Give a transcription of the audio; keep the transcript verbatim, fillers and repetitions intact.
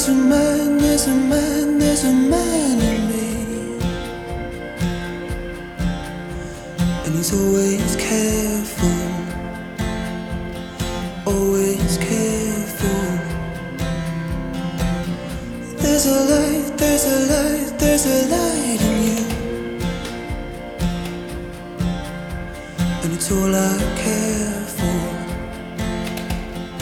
There's a man, there's a man, there's a man in me, and he's always careful, always careful. There's a light, there's a light, there's a light in you, and it's all I care for.